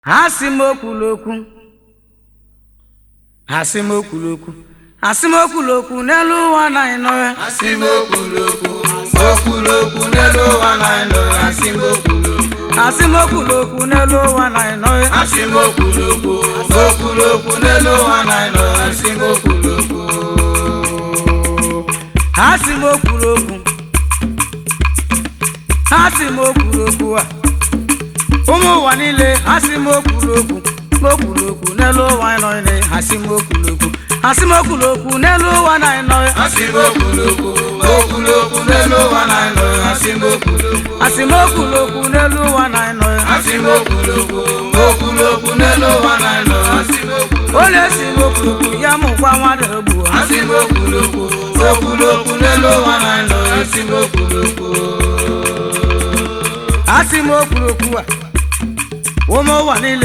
Asimokuloku n'elu ụwa na ịnọ ya. Asimokuloku n'elu ụwa na ịnọ ya. Asimokuloku n'elu ụwa na ịnọ ya. Asimokuloku n'elu ụwa na ịnọ ya. Asimokuloku a ụmụ ụwa niile. Asimokuloku n'elu ụwa ịnọ ya. Asimokuloku n'elu ụwa na ịnọ ya. Asimokuloku n'elu ụwa na ịnọ ya. Asimokuloku n'elu ụwa na ịnọ ya. Asimokuloku n'elu ụwa na ịnọ ya. Ole asimokuloku ya mụkwa nwa dịrịgbu. Asimokuloku n'elu ụwa na ịnọ ya. Asimokuloku a ụmụ ụwa niile.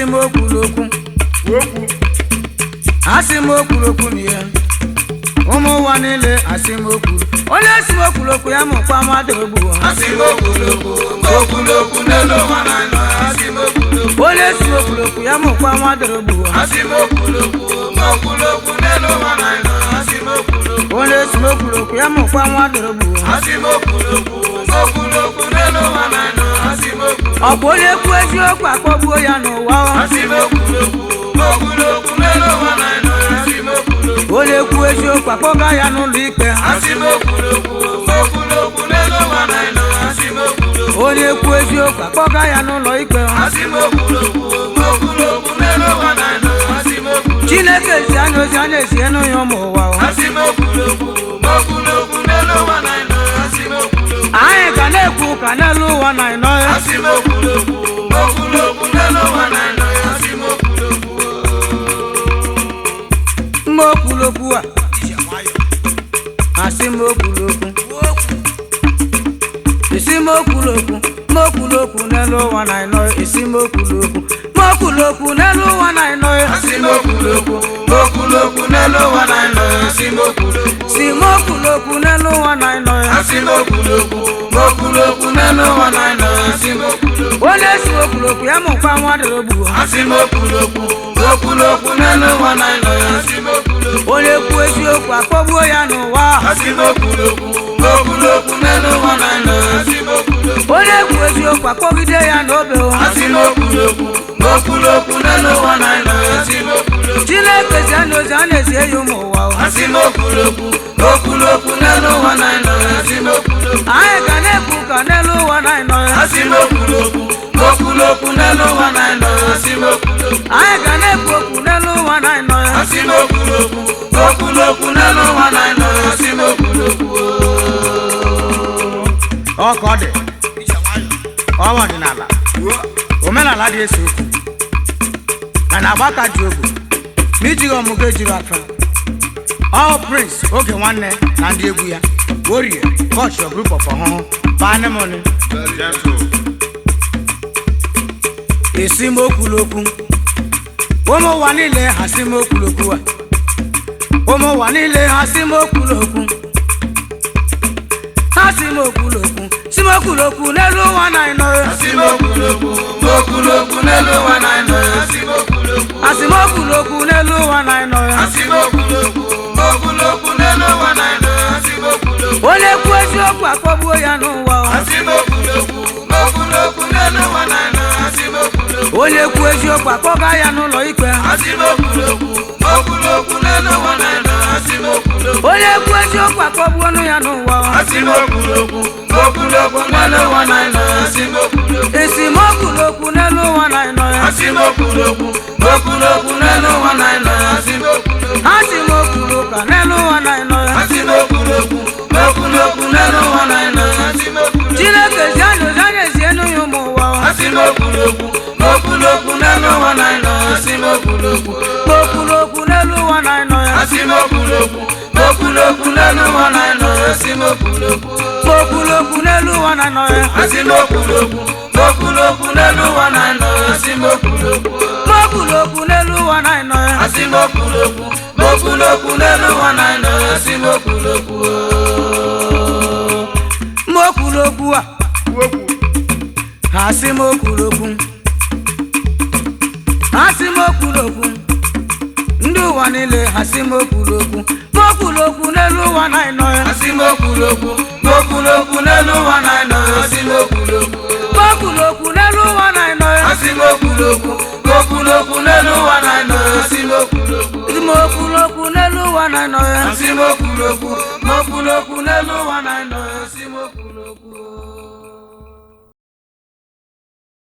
Asimokuloku n'ihe ụmụ ụwa niile. Onye asimokuloku ya mụkwa nwa dịrịgbu. Asimokuloku n'elu ụwa na ịnọ ya. Onye asimokuloku ya mụkwa nwa dịrịgbu. Asimokuloku n'elu ụwa na ịnọ ya. Onye asimokuloku ya mụkwa nwa dịrịgbu. Asimokuloku n'elu ụwa na ịnọ ya. Ọ bụ onye ekwu eziokwu akpọgbuo ya n'ụwa. Asimokuloku n'elu ụwa na ịnọ ya. Onye ekwu eziokwu akpọga ya n'ụlọ ikpe. Asimokuloku n'elu ụwa na ịnọ ya. Onye ekwu eziokwu akpọga ya n'ụlọ ikpe. Asimokuloku n'elu ụwa na ịnọ ya. Chineke ezi anya ozi a na-esi enu ya ụmụ ụwa. Asimokuloku n'elu ụwa na ịnọ ya. Anyị ga na-ekwu ụka n'elu ụwa na ịnọ ya. Asimokuloku n'elu ụwa na ịnọ ya. Asimokuloku a Asimokuloku n'elu ụwa na ịnọ ya. Asimokuloku n'elu ụwa na ịnọ ya. Asimokuloku n'elu ụwa na ịnọ ya. Asimokuloku n'elu ụwa na ịnọ ya. Asimokuloku n'elu ụwa na ịnọ ya. Onye asimokuloku ya mụkwa nwa dịrịgbu. Asimokuloku n'elu ụwa na ịnọ ya. Onye ekwu eziokwu akpọgbuo ya n'ụwa. Asimokuloku n'elu ụwa na ịnọ ya. Onye ekwu eziokwu akpọgide ya n'obe. Asimokuloku n'elu ụwa na ịnọ ya. Chineke ezi anya ozi a na-esi eyi ụmụ ụwa. Asimokuloku n'elu ụwa na ịnọ ya. Anyị ga na-ekwu ụka n'elu ụwa na ịnọ ya. Asimokuloku n'elu ụwa na ịnọ ya. Anyị ga na-ekwu okwu n'elu ụwa na ịnọ ya. Asimokuloku n'elu ụwa na ịnọ ya. Ọka ọ dị ọwa ọdịnala omenala dị ese okwu mana agbaka ji ogwu ma ijighị ọmụgo ejiri aka. All Prince Oge Nwanne na ndị egwu ya Warrior Culture Group of ọhụhụ Panemoni. Asimokuloku ụmụ ụwa niile. Asimokuloku a ụmụ ụwa niile. Asimokuloku n'elu ụwa na ịnọ ya. Asimokuloku n'elu ụwa na ịnọ ya. Asimokuloku n'elu ụwa na ịnọ ya. Asimokuloku n'elu ụwa na ịnọ ya. Onye ekwu eziokwu akpọgbuo ya n'ụwa. Asimokuloku n'elu ụwa na ịnọ ya. Onye ekwu eziokwu akpọga ya n'ụlọ ikpe. Asimokuloku n'elu ụwa na ịnọ ya. Onye ekwu eziokwu akpọgbuo ya n'ụwa. Asimokuloku n'elu ụwa na ịnọ ya. Asimokuloku n'elu ụwa na ịnọ ya. Asimokuloku n'elu ụwa na ịnọ ya. Asimokuloku n'elu ụwa na ịnọ ya. Asimokuloku n'elu ụwa na ịnọ ya. Chineke ezi anya ozi a na-esi enu ya ụmụ ụwa. Asimokuloku n'elu ụwa na ịnọ ya. Asimokuloku n'elu ụwa na ịnọ ya. Asimokuloku n'elu ụwa na ịnọ ya. Asimokuloku n'elu ụwa na ịnọ ya. Asimokuloku n'elu ụwa na ịnọ ya. Asimokuloku n'elu ụwa na ịnọ ya. Asimokuloku n'elu ụwa na ịnọ ya. Asimokuloku a Asimokuloku mokwulokwu ndị ụwa niile asị mokwulokwu mokwulokwu n'elu ụwa na ịnọ ya asị mokwulokwu mokwulokwu n'elu ụwa na ịnọ ya asị mokwulokwu mokwulokwu n'elu ụwa na ịnọ ya asị mokwulokwu mokwulokwu n'elu ụwa na ịnọ ya asị mokwulokwu mokwulokwu n'elu ụwa na ịnọ ya asị mokwulokwu mokwulokwu n'elu ụwa na ịnọ ya asị mokwulokwu